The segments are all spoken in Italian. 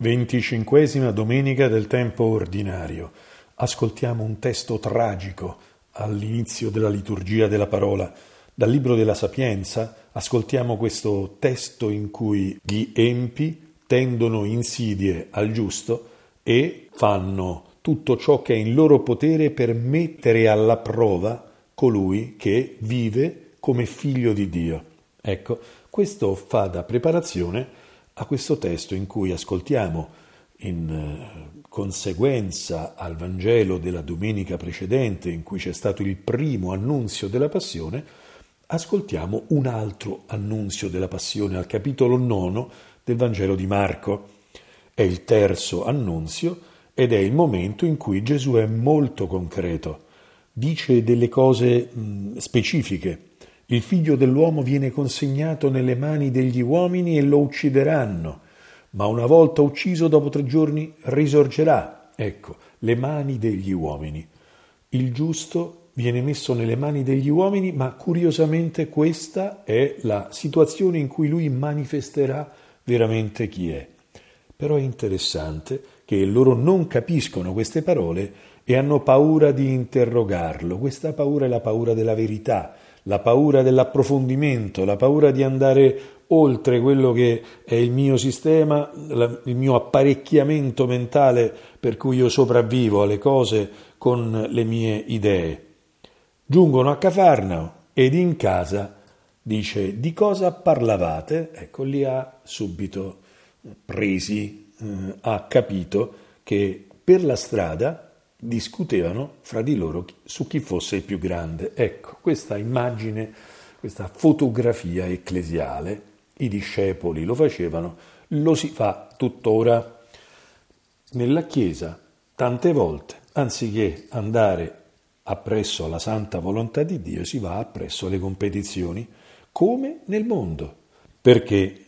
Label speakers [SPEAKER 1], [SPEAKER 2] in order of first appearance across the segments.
[SPEAKER 1] 25esima domenica del tempo ordinario. Ascoltiamo un testo tragico all'inizio della liturgia della parola. Dal libro della Sapienza ascoltiamo questo testo in cui gli empi tendono insidie al giusto e fanno tutto ciò che è in loro potere per mettere alla prova colui che vive come figlio di Dio. Ecco, questo fa da preparazione a questo testo in cui ascoltiamo, in conseguenza al Vangelo della domenica precedente, in cui c'è stato il primo annunzio della passione, ascoltiamo un altro annunzio della passione al capitolo 9 del Vangelo di Marco. È il terzo annunzio ed è il momento in cui Gesù è molto concreto, dice delle cose specifiche. Il figlio dell'uomo viene consegnato nelle mani degli uomini e lo uccideranno, ma una volta ucciso dopo 3 giorni risorgerà. Ecco, le mani degli uomini. Il giusto viene messo nelle mani degli uomini, ma curiosamente questa è la situazione in cui lui manifesterà veramente chi è. Però è interessante che loro non capiscono queste parole e hanno paura di interrogarlo. Questa paura è la paura della verità, la paura dell'approfondimento, la paura di andare oltre quello che è il mio sistema, il mio apparecchiamento mentale per cui io sopravvivo alle cose con le mie idee. Giungono a Cafarnao ed in casa dice: di cosa parlavate? Ecco, li ha subito presi, ha capito che per la strada discutevano fra di loro su chi fosse il più grande. Ecco, questa immagine, questa fotografia ecclesiale, i discepoli lo facevano, lo si fa tuttora nella Chiesa tante volte. Anziché andare appresso alla santa volontà di Dio, si va appresso alle competizioni, come nel mondo, perché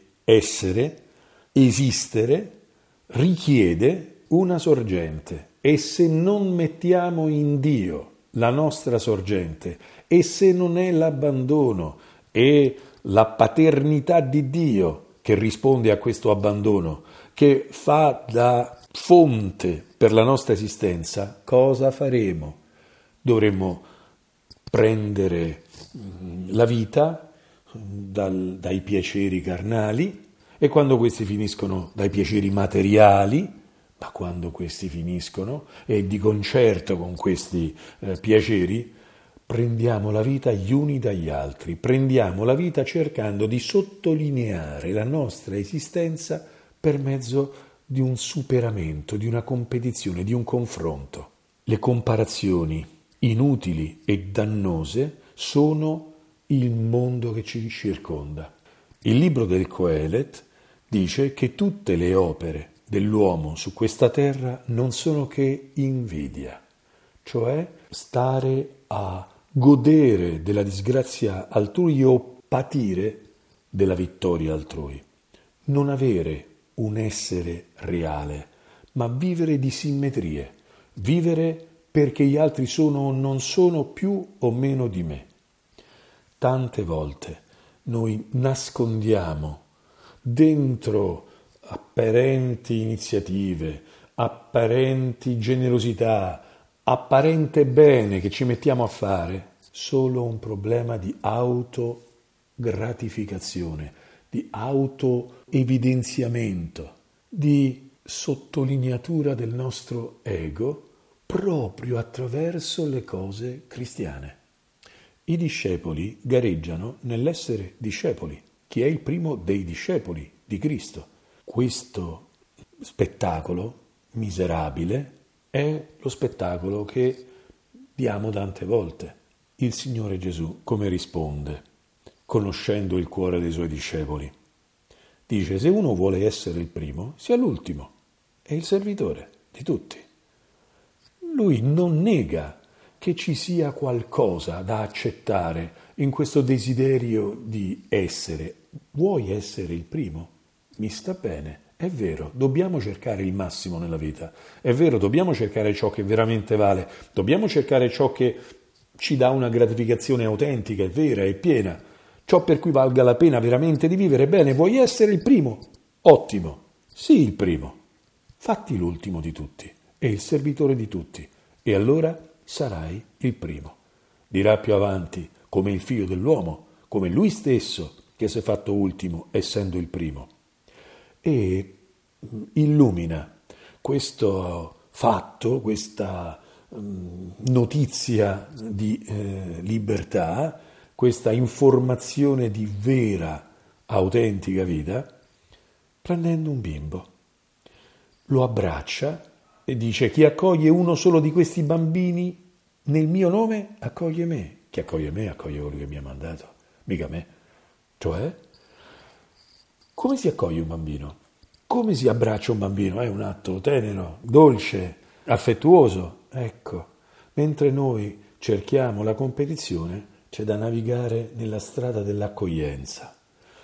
[SPEAKER 1] esistere, richiede una sorgente. E se non mettiamo in Dio la nostra sorgente, e se non è l'abbandono e la paternità di Dio che risponde a questo abbandono, che fa da fonte per la nostra esistenza, cosa faremo? Dovremmo prendere la vita dai piaceri carnali, e quando questi finiscono, dai piaceri materiali. Ma quando questi finiscono, e di concerto con questi piaceri, prendiamo la vita gli uni dagli altri, prendiamo la vita cercando di sottolineare la nostra esistenza per mezzo di un superamento, di una competizione, di un confronto. Le comparazioni inutili e dannose sono il mondo che ci circonda. Il libro del Coelet dice che tutte le opere dell'uomo su questa terra non sono che invidia, cioè stare a godere della disgrazia altrui o patire della vittoria altrui. Non avere un essere reale, ma vivere di simmetrie, vivere perché gli altri sono o non sono più o meno di me. Tante volte noi nascondiamo dentro apparenti iniziative, apparenti generosità, apparente bene che ci mettiamo a fare, solo un problema di autogratificazione, di autoevidenziamento, di sottolineatura del nostro ego proprio attraverso le cose cristiane. I discepoli gareggiano nell'essere discepoli. Chi è il primo dei discepoli di Cristo? Questo spettacolo miserabile è lo spettacolo che diamo tante volte. Il Signore Gesù come risponde, conoscendo il cuore dei Suoi discepoli? Dice: se uno vuole essere il primo, sia l'ultimo e il servitore di tutti. Lui non nega che ci sia qualcosa da accettare in questo desiderio di essere. Vuoi essere il primo? Mi sta bene, è vero, dobbiamo cercare il massimo nella vita, è vero, dobbiamo cercare ciò che veramente vale, dobbiamo cercare ciò che ci dà una gratificazione autentica, è vera, è piena, ciò per cui valga la pena veramente di vivere. Bene, vuoi essere il primo? Ottimo, sii il primo, fatti l'ultimo di tutti e il servitore di tutti, e allora sarai il primo. Dirà più avanti, come il figlio dell'uomo, come lui stesso che si è fatto ultimo essendo il primo. E illumina questo fatto, questa notizia di libertà, questa informazione di vera, autentica vita, prendendo un bimbo. Lo abbraccia e dice: chi accoglie uno solo di questi bambini nel mio nome, accoglie me. Chi accoglie me, accoglie quello che mi ha mandato, mica me. Cioè, come si accoglie un bambino? Come si abbraccia un bambino? È un atto tenero, dolce, affettuoso. Ecco, mentre noi cerchiamo la competizione, c'è da navigare nella strada dell'accoglienza.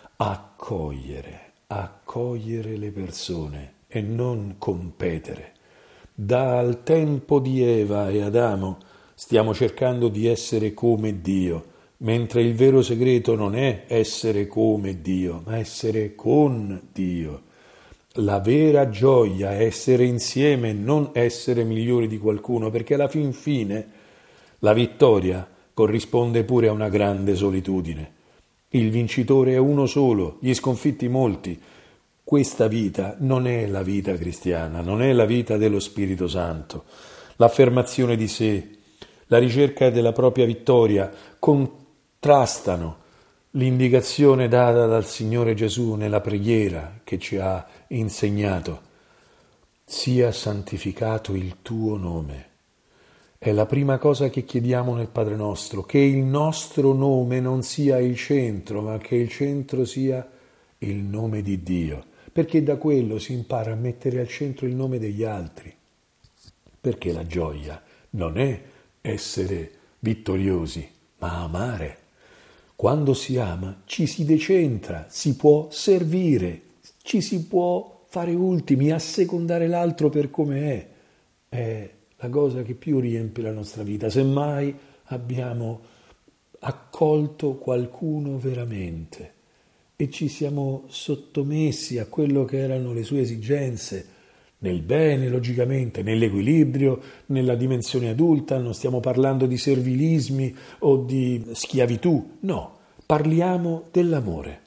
[SPEAKER 1] Accogliere le persone e non competere. Dal tempo di Eva e Adamo stiamo cercando di essere come Dio, mentre il vero segreto non è essere come Dio, ma essere con Dio. La vera gioia è essere insieme, non essere migliori di qualcuno, perché alla fin fine la vittoria corrisponde pure a una grande solitudine. Il vincitore è uno solo, gli sconfitti molti. Questa vita non è la vita cristiana, non è la vita dello Spirito Santo. L'affermazione di sé, la ricerca della propria vittoria contrastano l'indicazione data dal Signore Gesù nella preghiera che ci ha insegnato. Sia santificato il tuo nome. È la prima cosa che chiediamo nel Padre nostro, che il nostro nome non sia il centro, ma che il centro sia il nome di Dio, perché da quello si impara a mettere al centro il nome degli altri. Perché la gioia non è essere vittoriosi, ma amare. Quando si ama ci si decentra, si può servire, ci si può fare ultimi, assecondare l'altro per come è. È la cosa che più riempie la nostra vita. Semmai abbiamo accolto qualcuno veramente e ci siamo sottomessi a quello che erano le sue esigenze, nel bene, logicamente, nell'equilibrio, nella dimensione adulta. Non stiamo parlando di servilismi o di schiavitù, no, parliamo dell'amore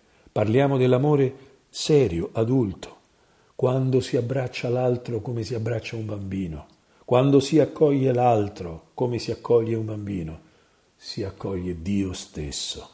[SPEAKER 1] serio, adulto, quando si abbraccia l'altro come si abbraccia un bambino, quando si accoglie l'altro come si accoglie un bambino, si accoglie Dio stesso.